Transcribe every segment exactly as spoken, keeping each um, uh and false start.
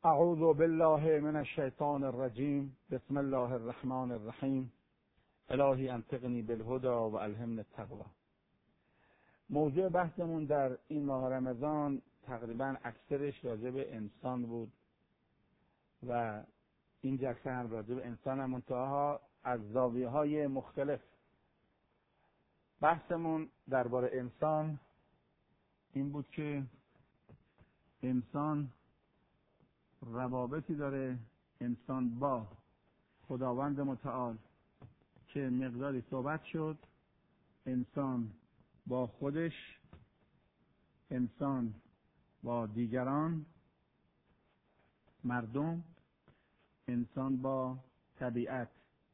اعوذ بالله من الشیطان الرجیم. بسم الله الرحمن الرحیم. الهی انطقنی بالهدی و الهمنی التقوی. موضوع بحثمون در این ماه رمضان تقریبا اکثرش راجع به انسان بود و این جلسه هم راجع به انسان هم منتها از زاویه های مختلف. بحثمون درباره انسان این بود که انسان روابطی داره، انسان با خداوند متعال که مقداری صحبت شد، انسان با خودش، انسان با دیگران، مردم، انسان با طبیعت.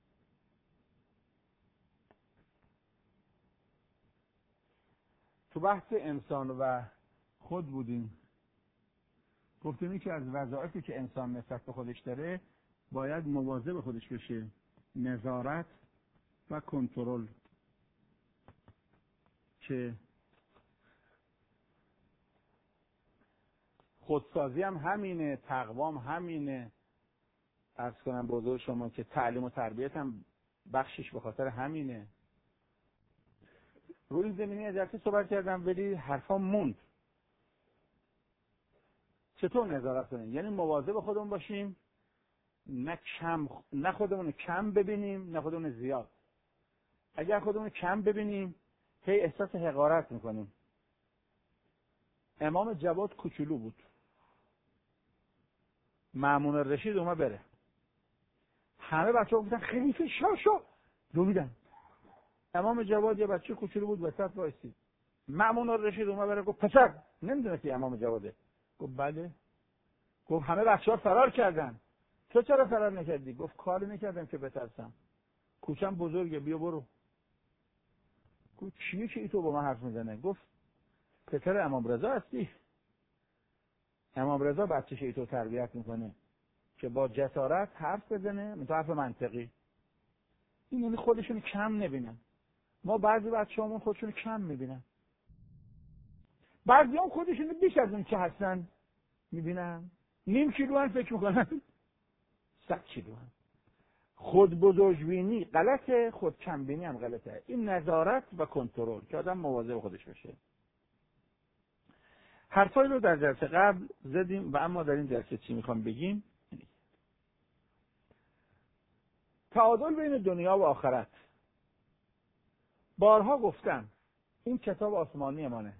تو بحث انسان و خود بودیم. گفتیم که از وظایفی که انسان نسبت به خودش داره باید مواظب خودش بشه، نظارت و کنترل، که خودسازی هم همینه، تقوام همینه. عرض کنم به حضور شما که تعلیم و تربیت هم بخشش به خاطر همینه. روی این زمینه از جلسه صحبت کردم ولی حرفا موند. چطور نظارت کنیم؟ یعنی مواظب خودمون باشیم، نه کم نه خودمون کم ببینیم نه خودمون زیاد. اگر خودمون کم ببینیم هی احساس حقارت میکنیم. امام جواد کوچولو بود، مأمون الرشید اومد بره، همه بچه ها گفتن خلیفه شاه شاه دویدن. امام جواد یه بچه کوچولو بود وسط وایسید. مأمون الرشید اومد بره، گفت پسر نمیدونستی امام جواده؟ گفت بله. گفت همه بچه ها فرار کردن، تو چرا فرار نکردی؟ گفت کاری نکردم که بترسم، کوچم بزرگه، بیا برو. گفت چیه که ای تو با من حرف میزنه؟ گفت پسر امام رضا هستی؟ امام رضا بچه‌ش ای تو تربیت میکنه که با جسارت حرف بزنه، منتها حرف منطقی. این یعنی خودشون کم نبینن. ما بعضی بچه‌هامون خودشون کم میبینن، بعضی هم خودشون بیش از اون که هستن میبینن. نیم کیلو هم فکر میکنن صد کیلو هم. خود بزرگبینی غلطه، خود کمبینی هم غلطه. این نظارت و کنترل که آدم مواظب خودش باشه. حرفایی رو در جلسه قبل زدیم و اما در این جلسه چی میخوام بگیم؟ تعادل بین دنیا و آخرت. بارها گفتم این کتاب آسمانی مانه.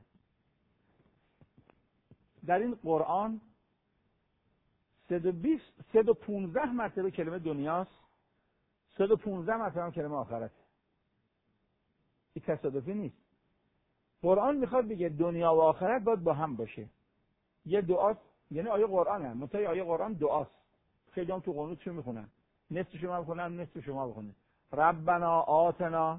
در این قرآن صد و بیست صد و پانزده مرتبه کلمه دنیاست، صد و پانزده مرتبه کلمه آخرت. این تصادفی نیست. قرآن میخواد بگه دنیا و آخرت باید با هم باشه. یه دعاست، یعنی آیه قرآن هم متای آیه قرآن دعاست. خیلی هم تو قنوت چی میخونن؟ نصف شما بخونن، نصف شما بخونن. ربنا آتنا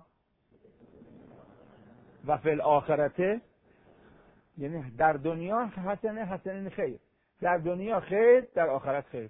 و فی الاخرته، یعنی در دنیا حسنه حسنین خیر، در دنیا خیر، در آخرت خیر.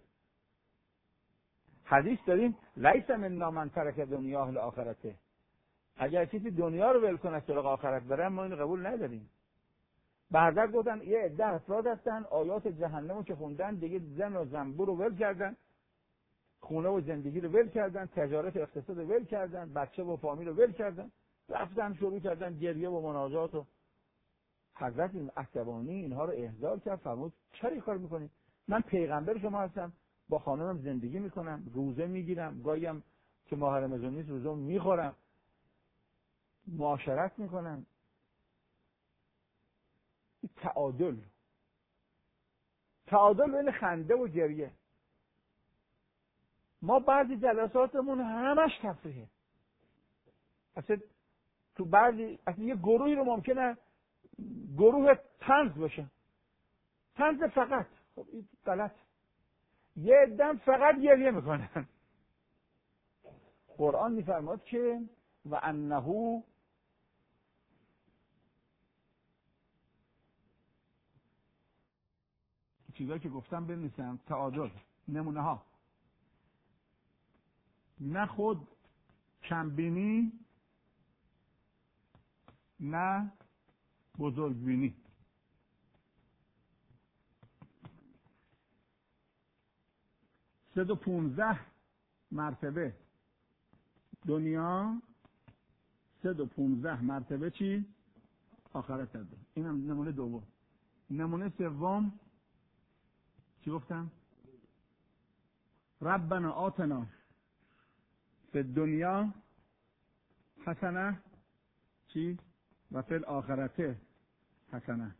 حدیث داریم لیس منا من ترک دنیا الاخرته. اگر کسی دنیا رو ول کنه سراغ آخرت بره ما اینو قبول نداریم. بعدا گفتن یه عده افراد هستن آیات جهنمو که خوندن دیگه زن و زنبور رو ول کردن، خونه و زندگی رو ول کردن، تجارت و اقتصاد رو ول کردن، بچه و فامیل رو ول کردن، رفتن شروع کردن گریه و مناجات. و حضرت عصبانی اینها رو احضار کرد، فرمود چرا این کار میکنید؟ من پیغمبر شما هستم، با خانمم زندگی میکنم، روزه میگیرم، گاهی هم که ماه رمضان نیست روزه میخورم، معاشرت میکنم. تعادل تعادل بین خنده و گریه. ما بعضی جلساتمون همش تفریحه. اصلا تو بعضی اصلا یه گروهی رو ممکنه گروه طنز باشه، طنز فقط. خب این غلط. یه عده فقط گریه میکنن. قرآن میفرماد که و انه چیزایی که گفتم بنویسم. تعادل، نمونه ها: نه خود کمبینی نه بزرگبینی. صد و پونزده مرتبه دنیا، صد و پونزده مرتبه چی؟ آخرت داره. این هم نمونه دوم. نمونه سوم چی گفتم؟ ربنا آتنا فی دنیا حسنه چی؟ و فی الاخرته حسنه.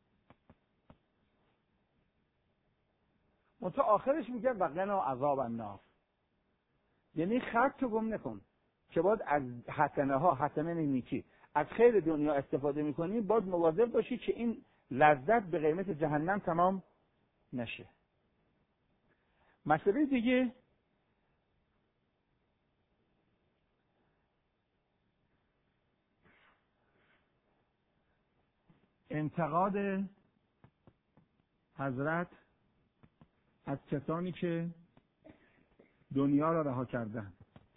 منتها آخرش میگه و قنا عذاب النار. یعنی خط رو گم نکن که باید از حسنه ها، حسنه نیکی، از خیر دنیا استفاده میکنی، باید مواظب باشی که این لذت به قیمت جهنم تمام نشه. مسئله دیگه انتقاد حضرت از کسانی که دنیا را رها کردن.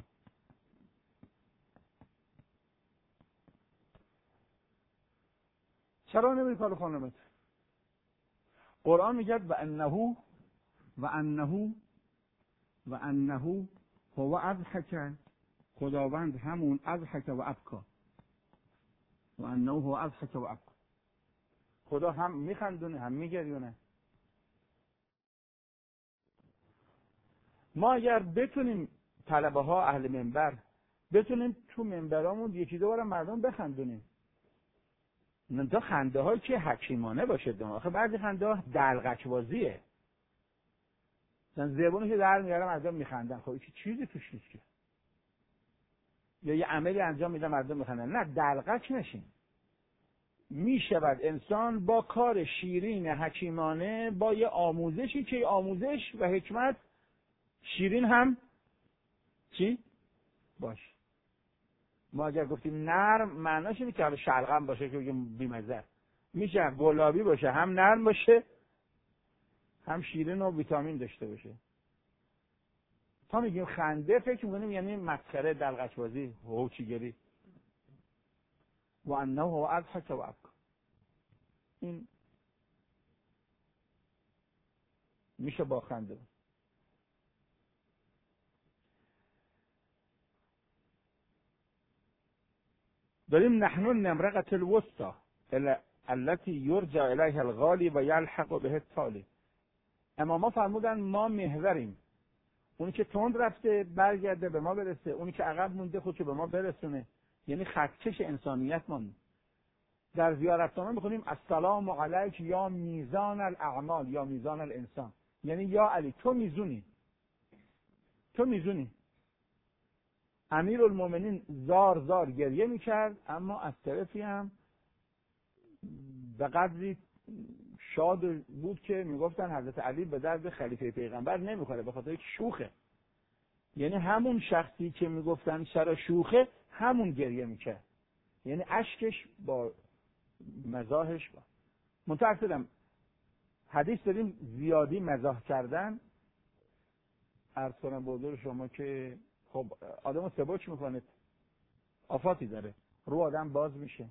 چرا نمیری کار خانمت؟ قرآن میگه و انه و انه و انه هو اضحک، خداوند همون اضحک و ابکا، و انه هو اضحک و ابکا، خدا هم میخندونه هم میگریونه. ما اگر بتونیم طلبه ها اهل منبر بتونیم تو منبرامون یکی دو بار مردم بخندونیم، نه تا خنده هایی که حکیمانه باشه. آخه بعضی خنده ها دلغک بازیه، مثلا زبونی که در میاره مردم میخندن، خب هیچ چیزی توش نیست که، یا یه عملی انجام میده مردم میخندن. نه، دلغک نشین. میشود انسان با کار شیرین حکیمانه، با یه آموزشی که آموزش و حکمت شیرین هم چی باش. ما اگر گفتیم نرم، معناش اینه که حالا شلغم باشه که بگیم بیمزه، میشه گلابی باشه، هم نرم باشه هم شیرین و ویتامین داشته باشه. تا میگیم خنده فکر میکنیم یعنی مسخره، دلغک بازی، هوچیگری. و انه هو اضحک و ابکا، این میشه با خنده. داریم نحن النمرقة الوسطى التي یرجع الیها الغالی و یلحق به التالی. اماما فرمودن ما محوریم، اونی که تند رفته برگرده به ما برسه، اونی که عقب مونده خودشو به ما برسونه. یعنی خطکش انسانیت مون. در زیارتنامه میخونیم السلام علیک یا میزان الاعمال یا میزان الانسان، یعنی یا علی تو میزونی، تو میزونی. امیر المومنین زار زار گریه میکرد، اما از طرفی هم به قدری شاد بود که میگفتن حضرت علی به درد خلیفه پیغمبر نمیخوره، به خاطر شوخه. یعنی همون شخصی که میگفتن چرا شوخه، همون گریه میکرد، یعنی اشکش با مزاحش با. متأسفم حدیث داریم زیادی مزاح کردن. عرض کنم بزرگ شما که خب آدمو سبک میکنه، آفاتی داره، رو آدم باز میشه.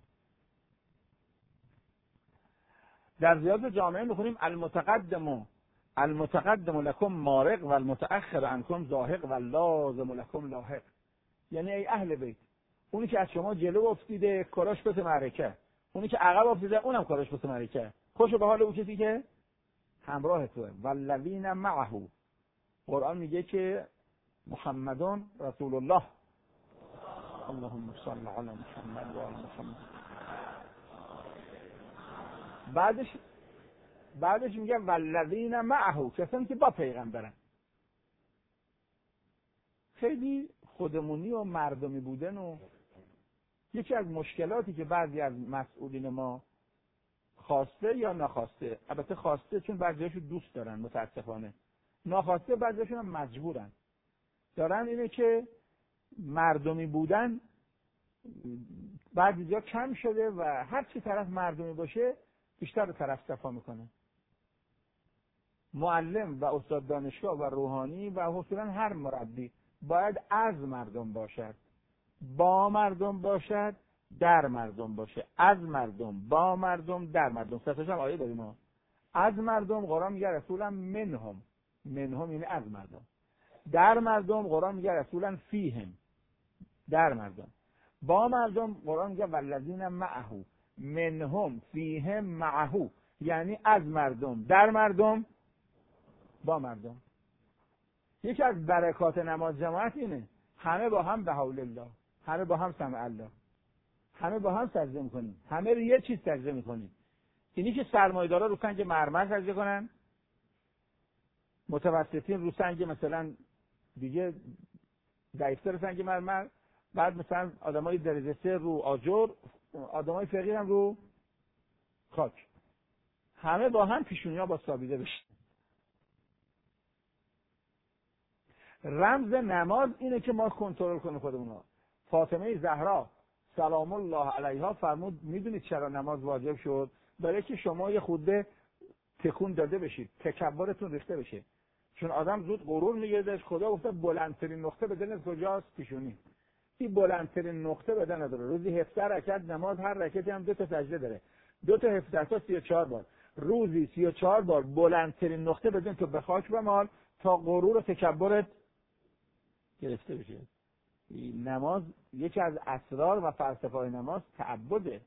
در زیاد جامعه میخونیم المتقدم المتقدم لکم مارق و المتأخر عنکم زاهق و لازم لکم لاحق. یعنی ای اهل بیت، اونی که از شما جلو افتیده کراش پس معرکه، اونی که عقب افتیده اونم کراش پس معرکه. خوشو به حال اون کسی که همراه توه. والذین معه، قرآن میگه که محمدون رسول الله، اللهم صل علی محمد و آل محمد. بعدش بعدش میگه والذین معه، کسانی که با پیغمبرن. خیلی خودمونی و مردمی بودن و یکی از مشکلاتی که بعضی از مسئولین ما خواسته یا نخواسته، البته خواسته چون بعضیاشو دوست دارن متاسفانه، ناخواسته بعضیاشون هم مجبورن دارن، اینه که مردمی بودن بعضی جا کم شده و هر چی طرف مردمی باشه بیشتر رو طرف صفا میکنه. معلم و استاد دانشگاه و روحانی و اصولا هر مربی باید از مردم باشد، با مردم باشد، در مردم باشه. از مردم، با مردم، در مردم. ستاش هم آیه داریم ما. از مردم قرآن میگه رسولم منهم، منهم یعنی از مردم. در مردم قرآن میگه رسولا فیهم، در مردم. با مردم قرآن میگه والذین معه، منهم فیهم معه، یعنی از مردم، در مردم، با مردم. یکی از برکات نماز جماعت اینه همه با هم به حول الله، همه با هم سمع الله، همه با هم سجده میکنیم، همه رو یه چیز سجده میکنیم. اینی که سرمایه‌دارا رو سنگ مرمر سجده کنن، متوسطین رو سنگ مثلا دیگه ضعیف‌تر سنگ مرمر، بعد مثلا آدمای درجه سه رو آجر، آدمای فقیر هم رو خاک، همه با هم پیشونی‌ها با سابیده بشه. رمز نماز اینه که ما کنترل کنیم خودمون. فاطمه زهرا سلام الله علیها فرمود میدونید چرا نماز واجب شد؟ برای که شما یه خورده تکون داده بشید، تکبرتون ریخته بشه. چون آدم زود غرور میگیره. خدا گفته بلندترین نقطه بدن کجاست؟ پیشونی. این بلندترین نقطه بدن نداره. روزی هفده رکعت نماز، هر رکعتی هم دو تا سجده داره. دو تا هفده تا سی و چهار بار. روزی سی و چهار بار بلندترین نقطه بدن تو به خاک بمال تا غرور و تکبرت گرفته بشه. نماز یکی از اسرار و فلسفه های نماز تعبده.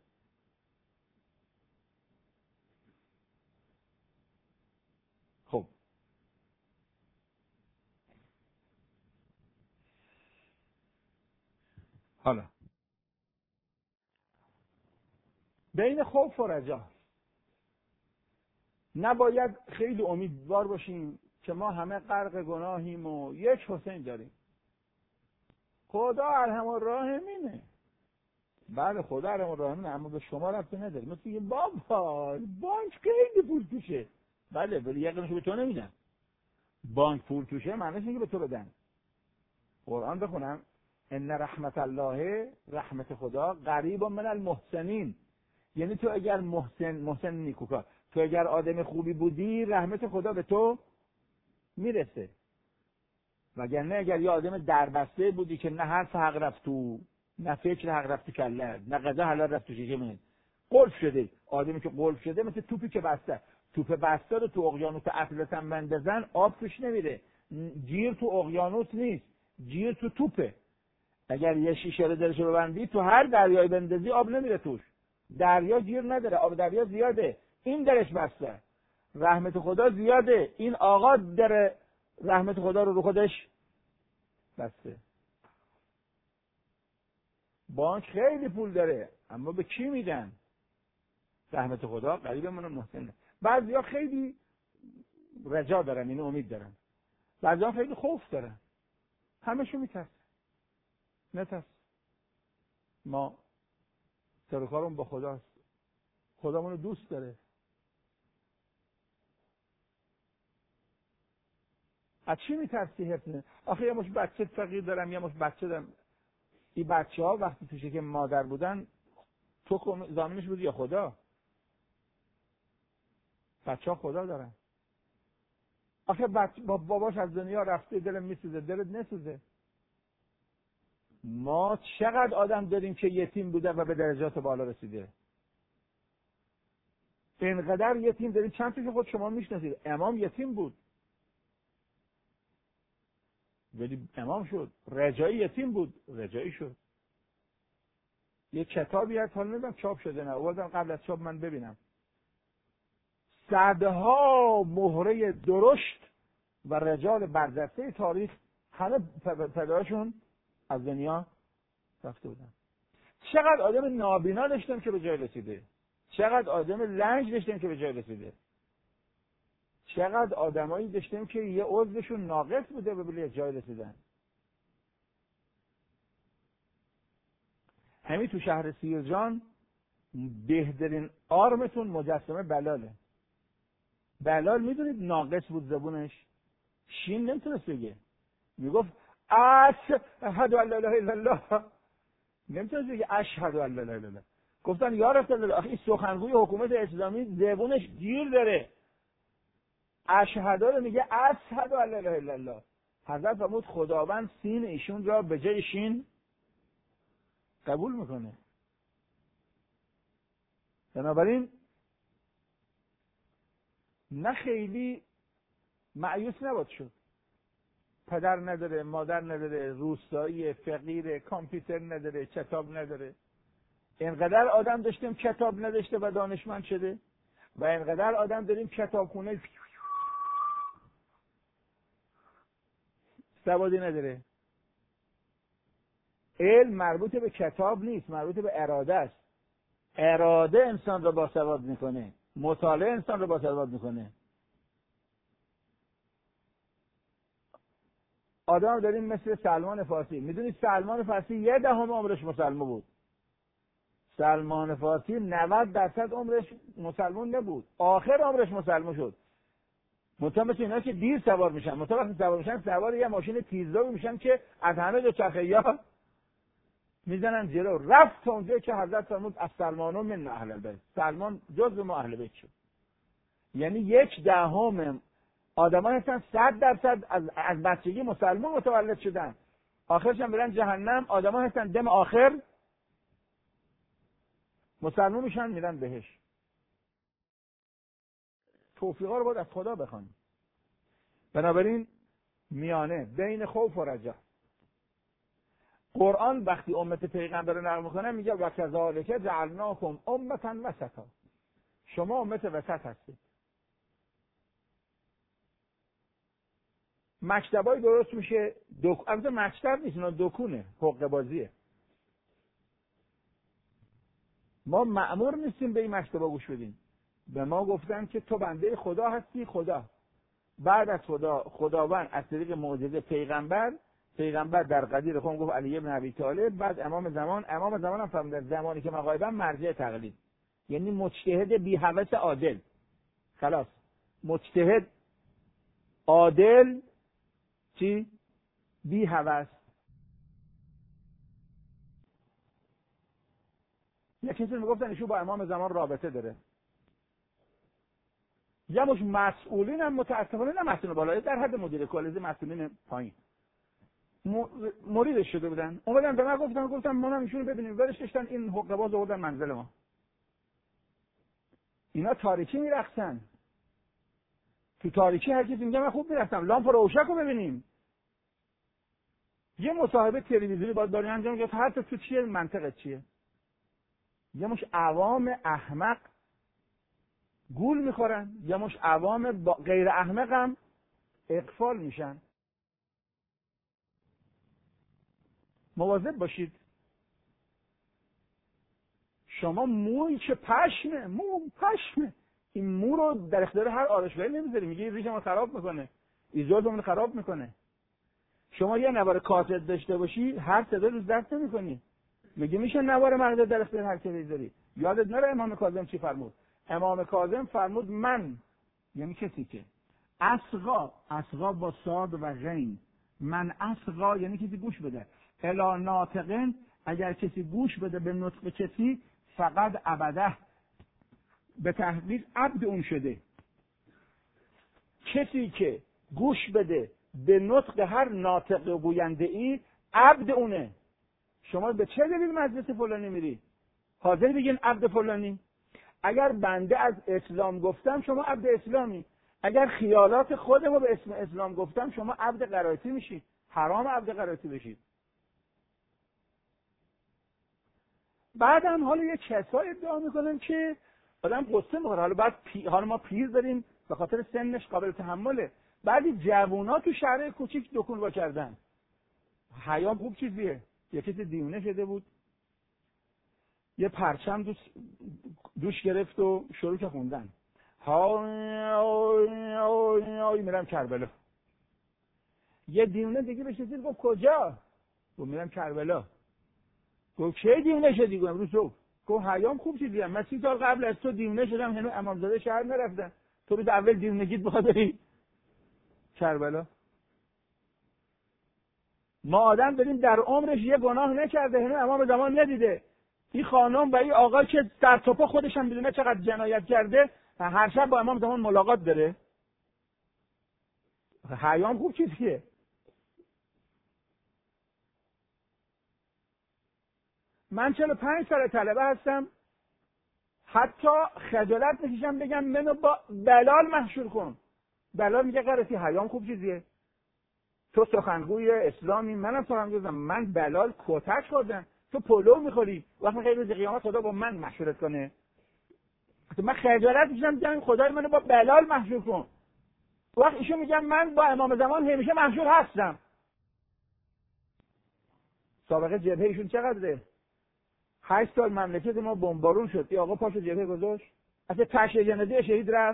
خب حالا بین خوف و رجا نباید خیلی امیدوار باشیم که ما همه غرق گناهیم و یک حسین داریم. خدا ارحم الراحمینه. بله خدا ارحم الراحمینه، اما به شما ربطی نداره. مثل میگه بابا بانک خیلی پول توشه. بله ولی یقینشو به تو نمیدن. بانک پول توشه معنیش اینه که به تو بدن. قرآن بخونم ان رحمت الله، رحمت خدا قریب من المحسنین. یعنی تو اگر محسن محسن نیکوکار، تو اگر آدم خوبی بودی رحمت خدا به تو میرسه. وگرنه اگر یه آدم دربسته بودی که نه حرف حق رفت تو، نه فکر حق رفت تو کله، نه غذا حلال رفت تو شکمت، قلف شده. آدمی که قلف شده مثل توپی که بسته. توپ بسته رو تو اقیانوس اطلس هم بندازن آب توش نمیره. جیر تو اقیانوس نیست، جیر تو توپه. اگر یه شیشه رو درش ببندی تو هر دریایی بندازی آب نمیره توش. دریا جیر نداره، آب دریا زیاده، این درش بسته. رحمت خدا زیاده، این آقا در رحمت خدا رو رو خودش بسته. بانک خیلی پول داره اما به کی میدن؟ رحمت خدا قریب من محسن. بعضیا خیلی رجا دارن، اینو امید دارن. بعضیا خیلی خوف دارن. همشون میترسن. نترس. ما سر کارمون با خداست. خدا منو دوست داره. از چی میترسی حفظ؟ آخه یه مش بچه فقیر دارم، یه مش بچه دارم. این بچه ها وقتی تو شکم مادر بودن تو زامنش بودی یا خدا؟ بچه ها خدا دارن. آخه بچه باباش از دنیا رفته دلم میسوزه، دلت نسوزه. ما چقدر آدم داریم که یتیم بودن و به درجات بالا رسیده. اینقدر یتیم داریم. چند تا که خود شما میشناسید. امام یتیم بود ولی امام شد. رجایی یتیم بود، رجایی شد. یه کتابی هست، حالا نمیدونم چاپ شده نه، آوردم قبل از چاپ من ببینم. صدها مهره درشت و رجال برجسته تاریخ همه پدرشون از دنیا رفته بودن. چقدر آدم نابینا داشتیم که به جای رسیده. چقدر آدم لنج داشتیم که به جای رسیده. چقدر آدمایی داشتیم که یه عضوشون ناقص بوده و به جای رسیدن. همین تو شهر سیرجان بهترین آرمتون مجسمه بلاله. بلال میدونید ناقص بود زبونش، شین نمیتونست بگه، میگفت اشهد ان لا اله الا الله، نمیتونست بگه اشهد ان لا اله الا الله. گفتن یا رسول الله، این سخنگوی حکومت اسلامی زبونش گیر داره، اشهد رو میگه اشهد ان لا اله الا الله. حضرت فرمود خداوند سین ایشون را به جای شین قبول میکنه. بنابراین نه خیلی مایوس نباید شد. پدر نداره، مادر نداره، روستایی، فقیر، کامپیوتر نداره، کتاب نداره. اینقدر آدم داشتیم کتاب نداشته و دانشمند شده و اینقدر آدم داریم کتابخونه سوادی نداره. علم مربوط به کتاب نیست، مربوط به اراده است. اراده انسان رو باسواد میکنه، مطالعه انسان رو باسواد میکنه. آدم داریم مثل سلمان فارسی. میدونید سلمان فارسی یه دهم عمرش مسلمان بود. سلمان فارسی نود درصد عمرش مسلمان نبود، آخر عمرش مسلمان شد. مطمئن مثل اینا که دیر سوار میشن، مطمئن وقتی سوار میشن سوار یه ماشین تیزرو میشن که از همه دو چرخه یا میزنن جلو. رفت تا اونجایی که حضرت فرمود از سلمانو من اهل البیت، سلمان جزء ما اهل بیت شد. یعنی یک دهم آدمان هستن صد درصد از از بچگی مسلمان متولد شدن، آخرش هم برن جهنم. آدمان هستن دم آخر مسلمان میشن میرن بهش. توفیقا رو باید از خدا بخوانیم. بنابراین میانه بین خوف و رجا. قرآن وقتی امت پیغمبر رو نقل میکنه میگه و کذالک جعلناکم امة وسطا، شما امت وسط هستید. مکتبای درست میشه دک... البته مکتب نیست، اینا دکونه، حقه بازیه. ما مأمور نیستیم به این مکتبا گوش بدیم. به ما گفتن که تو بنده خدا هستی. خدا بعد از خدا خداوند از طریق معجزه پیغمبر پیغمبر در قدیر خودم گفت علی بن ابی طالب، بعد امام زمان امام زمان هم فرمود زمانی که من غایبم مرجع تقلید، یعنی مجتهد بی هوس عادل. خلاص مجتهد عادل چی؟ بی هوس. یک کسی میگفتن ایشون با امام زمان رابطه داره. یا مش مسئولین هم متاسفانه نه مسئول بالایی، در حد مدیر کالج مسئولین پایین مریدش شده بودن. اومدن به من گفتن گفتم ما هم ایشونو ببینیم، ولش داشتن این حقه باز آوردن منزل ما. اینا تاریکی میرقصن. تو تاریکی هر کسی میگه من خوب میرقصم، لامپ روشن رو ببینیم. یه مصاحبه تلویزیونی باید داری انجام بدی، هر تو چیه منطقت چیه؟ یه مش عوام احمق گول میخورن، یه مش عوام غیر احمق هم اغفال میشن. مواظب باشید. شما موی که پشمه، مو پشمه، این مو رو در اختیار هر آرایشگاهی نمیذاری، میگه ریشمو خراب میکنه، ایزولمون خراب میکنه. شما یه نوار کاست داشته باشی هر صدا روز دست نمیکنی، میگه میشه نوار مغز در اختیار هر کی بذاری. یادت نره امام کاظم چی فرمود؟ امام کاظم فرمود من، یعنی کسی که اصغا، اصغا با صاد و غین، من اصغا یعنی کسی گوش بده، الا ناطقن، اگر کسی گوش بده به نطق کسی، فقط ابده، به تحقیق عبد اون شده. کسی که گوش بده به نطق هر ناطق گوینده ای، عبد اونه. شما به چه دلیل مجلس فلانی میری؟ حاضر بگین عبد فلانی؟ اگر بنده از اسلام گفتم شما عبد اسلامی، اگر خیالات خودمو به اسم اسلام گفتم شما عبد قرائتی میشید. حرام عبد قرائتی بشید. بعدم حالا یه کسایی ادعا میکنن که آدم قصه میخوره، حالا بعد پی... حالا ما پیر داریم به خاطر سنش قابل تحمله، بعضی جوونا تو شهر کوچیک دکون وا کردن. حیام خوب چیزیه. یه کسی دیونه شده بود، یه پرچم دوش, دوش گرفت و شروع که خوندن های میرم کربلا. یه دیونه دیگه بهش رسید گفت کجا؟ گفت میرم کربلا. گفت چه دیونه شدی؟ گفت امروز صبح. گفت حیام خوب چیزیه، من سی سال قبل از تو دیونه شدم، هنوز امامزاده شهر نرفتن، تو روز اول دیونگیت بخواد بری کربلا. ما آدم داریم در عمرش یه گناه نکرده، هنوز امام زمان ندیده. این خانم و این آقا که در توپا خودش هم بدونه چقدر جنایت کرده، هر شب با امام زمان ملاقات داره. حیام خوب چیزیه. من چهل و پنج سال طلبه هستم، حتی خجالت میکشم بگم منو با بلال محشور کن. بلال میگه قرصی حیام خوب چیزیه. تو سخنگوی اسلامی، منم سخنگویم، من بلال کتک خوردم، تو پلو میخوری. وقتی خیلی روز قیامت خدا با من محشورت کنه، من خجالت میشم میگم خدای منو با بلال محشور کن. وقت ایشون میگم من با امام زمان همیشه محشور هستم. سابقه جبهه ایشون چقدره؟ هشت سال مملکت ما بمبارون شد، این آقا پاشو جبهه گذاشت، اصلا تشییع جنازه شهید رفت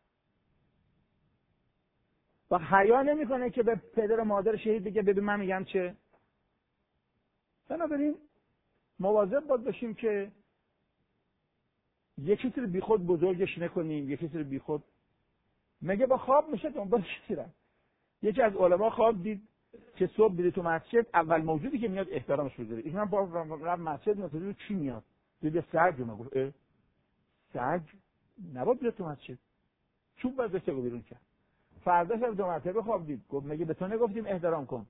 و حیا نمیکنه که به پدر و مادر شهید بگه ببین من میگم چه. بنابراین مواظب باید باشیم که یه چیزی رو بی خود بزرگش نکنیم، یه چیزی رو بی خود. مگه با خواب میشه دنبال چیزی رفت؟ یکی از علما خواب دید که صبح بیره تو مسجد، اول موجودی که میاد احترامش بذاره. این هم با رفت مسجد میاد، چی میاد؟ دید سگ رو. گفت اه سگ نباید بیره تو مسجد، چوب باید بشه بیرون کرد. فرداش از دو مرتبه خواب دید، گفت مگه به تو نگفتیم احترام کن؟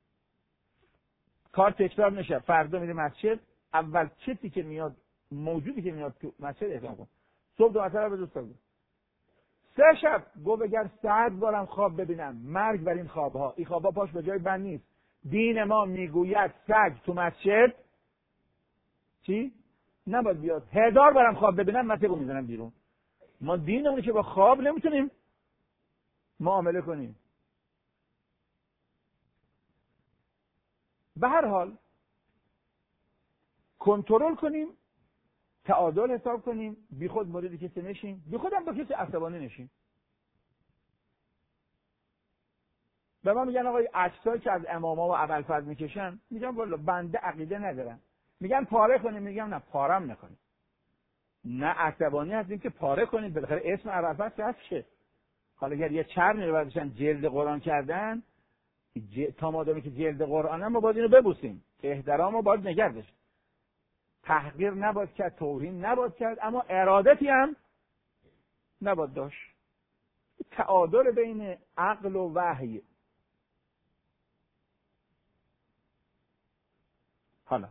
کار تکرار میشه. فردا میره مسجد، اول چیزی که میاد، موجودی که میاد تو مسجد احترام کن. صبح دو مرتبه به دوست بود. سه شب گفت اگر صد بارم خواب ببینم مرگ بر این خوابها، این خوابها پاش به جای بند نیست. دین ما میگوید سگ تو مسجد چی؟ نباید بیاد. هزار بارم خواب ببینم مسجدو میزنم بیرون. ما دینمونه که با خواب نمیتونیم معامله کنیم. به هر حال کنترل کنیم، تعادل حساب کنیم، بی خود مورد کسی نشیم، بی خودم با کسی عصبانی نشیم. به ما میگن آقای عکسایی که از اماما و ابوالفضل میکشن، میگم والا بنده عقیده ندارم. میگن پاره کنیم، میگم نه پارم نکنیم. نه عصبانی هستیم که پاره کنیم، بالاخره اسم ابوالفضل هست که حالا اگر یه چرمی رو برداشتن جلد قرآن کردن، ج... تا مادامی که جلد قرآن هم ما باید اینو ببوسیم، احترام رو باید نگه داشت، تحقیر نباید کرد، توهین نباید کرد، اما ارادتی هم نباید داشت. تعادل بین عقل و وحی. حالا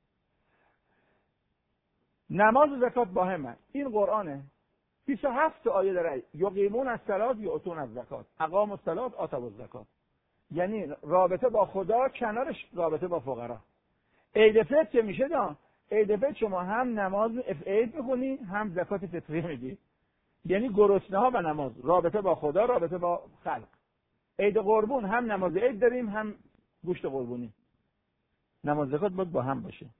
نماز و زکات با هم. این قرآنه بیست و هفت آیه داره. یقیمون الصلاة یؤتون الزکات، اقاموا الصلاة آتوا الزکات. یعنی رابطه با خدا کنارش رابطه با فقرا. عید فطر که میشه دا عید فطر شما هم نماز عید میخونی هم زکات فطریه میدی، یعنی گرسنه ها و نماز، رابطه با خدا، رابطه با خلق. عید قربون هم نماز عید داریم هم گوشت قربونی. نماز زکات باید با هم باشه.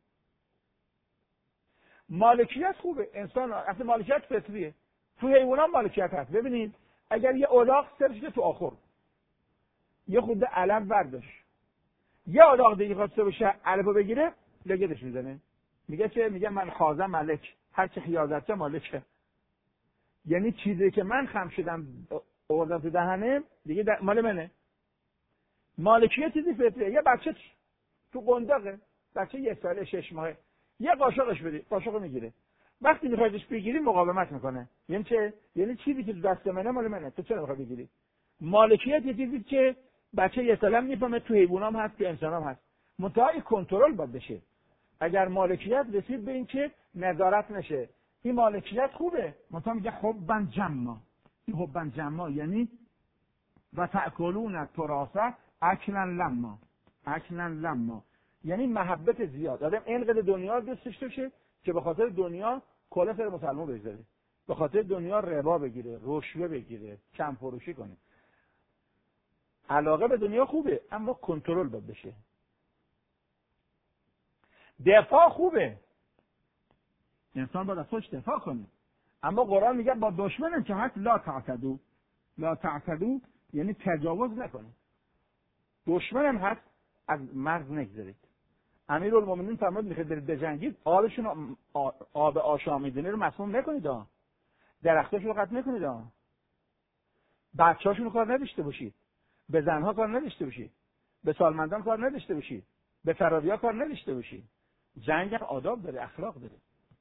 مالکیت خوبه. انسان اصلا مالکیت فطریه. تو حیوانات مالکیت هست. ببینید اگر یه الاغ سرش تو آخر یه خود علم برداشت، یه الاغ دیگه خواسته بشه علمو بگیره، لگدش میزنه، میگه چه؟ میگه من خازم ملک، هر چه خیازت چه مالکه. یعنی چیزی که من خم شدم آوردم تو دهنم دیگه ده مال منه. مالکیت چیزی فطریه. یه بچه تو قنداقه، بچه یه ساله شش ماهه، یه قاشقش بدی قاشقو میگیره، وقتی میخوایش بگیری مقاومت میکنه. یعنی چه؟ یعنی چیزی که تو دست منه مال منه، تو چرا میخوای بگیری؟ مالکیت یه چیزی که بچه یه ساله میفهمه، تو حیوانام هست، تو انسانام هست. منتها کنترل باید بشه. اگر مالکیت رسید به این که نظارت نشه، این مالکیت خوبه. منتها میگه حبا جما. این حبا جما یعنی و تأکلون التراث اکلا لما. اکلا لما یعنی محبت زیاد. آدم اینقدر دنیا دوستش داشته که به خاطر دنیا کلا سر مسلمان بذاره، به خاطر دنیا ربا بگیره، رشوه بگیره، کم فروشی کنه. علاقه به دنیا خوبه اما کنترل باید بشه. دفاع خوبه، انسان باید از خودش دفاع کنه، اما قرآن میگه با دشمنم که هست لا تعتدو. لا تعتدو یعنی تجاوز نکنه. دشمنم هست از مرز نگذارید. امیرالمومنین فرمود میخواید برید بجنگید، آبشون آب آشامیدنی رو مسموم نکنید ها، درختاشون رو قطع نکنید ها، بچه‌هاشون رو کار نداشته باشید، به زنها کار نداشته باشید، به سالمندان کار نداشته باشید، به فراریا کار نداشته باشید. جنگ آداب داره، اخلاق داره.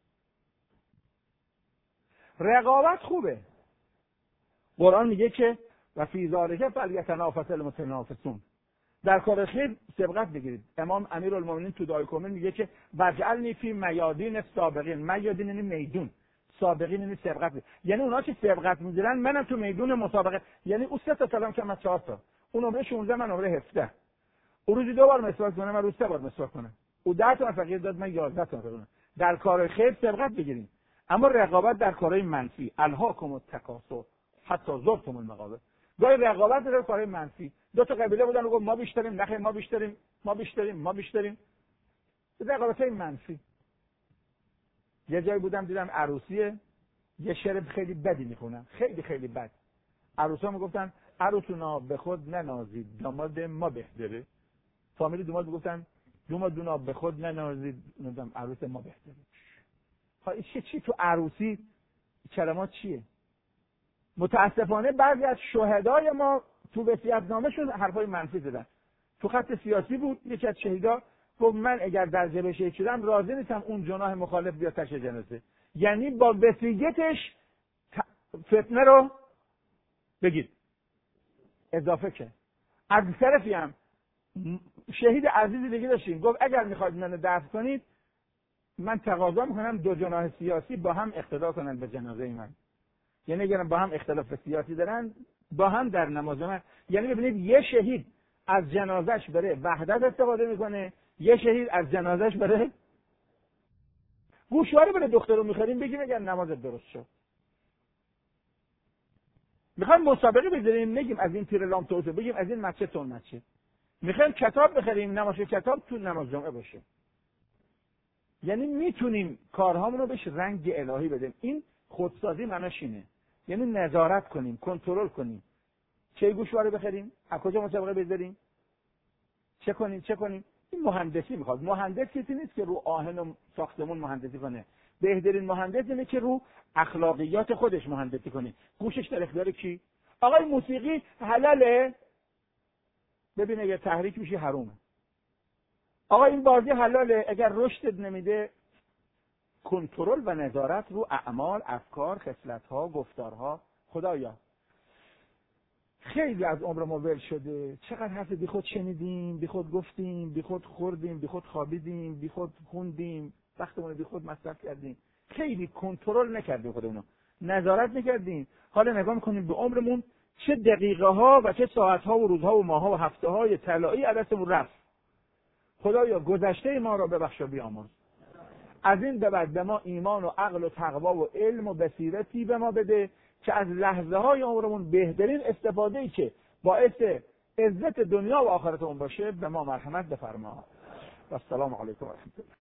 رقابت خوبه. قرآن میگه که و فی ذالک فلیتنافس المتنافسون، در کار خیر سبقت بگیرید. امام امیرالمومنین تو دعای کامل میگه که وجعلنی فی میادین السابقین. میادین یعنی میدون، سابقین یعنی سبقت. یعنی اونا که سبقت میگیرن منم تو میدون مسابقه. یعنی او سه تا سلام کم از چهار تا، اون نمره شانزده من نمره هفده. اون روزی دو بار مسواک کنه، من روز سه بار مسواک کنم. او ده تا فقیر داد، من یازده تا کنم. در کار خیر سبقت بگیریم. اما رقابت در کارهای منفی، الهاکم التکاثر حتی زرتم المقابر. گاهی رقابت در کارهای منفی. دو تا قبیله بودن و گفت ما بیشتریم، نخیر ما بیشتریم، ما بیشتریم، ما بیشتریم. رقابت‌های منفی. یه جایی بودم دیدم عروسیه، یه شعر خیلی بدی میخونن، خیلی خیلی بد. عروسا میگفتن عروسونا به خود ننازید، داماد ما بهتره. فامیلی دوماد میگفتن دومادونا به خود ننازید، نمیدونم عروس ما بهتره. ها این چی چی تو عروسی کلمات چیه؟ متاسفانه بعضی از شهدای ما تو وصیت‌نامه‌شون حرفای منفی زدن. تو خط سیاسی بود، یکی از شهیدا گفت من اگر در جبهه شهید شدم راضی نیستم اون جناح مخالف بیاد تشییع جنازه. یعنی با وصیتش فتنه رو بگید اضافه کرد. از طرفی هم شهید عزیزی دیگه داشتیم گفت اگر میخواید منو دفن کنید من تقاضا میکنم دو جناح سیاسی با هم اقتدا کنن به جنازه من. یعنی اگر با هم اختلاف سیاسی دارن با هم در نماز من، یعنی ببینید یه شهید از جنازش بره وحدت استفاده میکنه، یه شهید از جنازش بره گوشواره بره دختر رو میخریم بگیم اگر نمازت درست شد. میخوایم مسابقه بذاریم نگیم از این تیر لام توسه، بگیم از این مچه تون مچه. میخوایم کتاب بخریم نماز کتاب تو نماز جمعه باشه. یعنی میتونیم کارهامون رو بهش رنگ الهی بدیم. این خودسازی معناش اینه. یعنی نظارت کنیم، کنترل کنیم. چه گوشواره بخریم؟ از کجا مسابقه بذاریم؟ چه کنیم؟ چه کنیم؟ این مهندسی میخواد. مهندس کسی نیست که رو آهن و ساختمون مهندسی کنه. بهترین مهندس اینه که رو اخلاقیات خودش مهندسی کنه. گوشش در اختیار کی؟ آقای موسیقی حلاله؟ ببین اگه تحریک میشه حرومه. آقا این بازی حلاله؟ اگر رشد نمیده کنترل و نظارت رو اعمال، افکار، خصلت‌ها، گفتارها. خدایا خیلی از عمر ما ول شده. چقدر حرف بی خود شنیدیم، بی خود گفتیم، بی خود خوردیم، بی خود خوابیدیم، بی خود خوندیم، وقتمون بی خود مصرف کردیم. خیلی کنترل نکردیم خودمون، نظارت نکردیم. حالا نگاه میکنیم به عمرمون چه دقیقه ها و چه ساعت ها و روزها و ماه ها و هفته های طلایی از دستمون رفت. خدایا گذشته ما را ببخش و بیامرز. از این به بعد به ما ایمان و عقل و تقوا و علم و بصیرتی به ما بده که از لحظه های عمرمون بهترین استفاده ای که باعث عزت دنیا و آخرتمون باشه به ما مرحمت بفرما. و السلام علیکم و رحمت الله.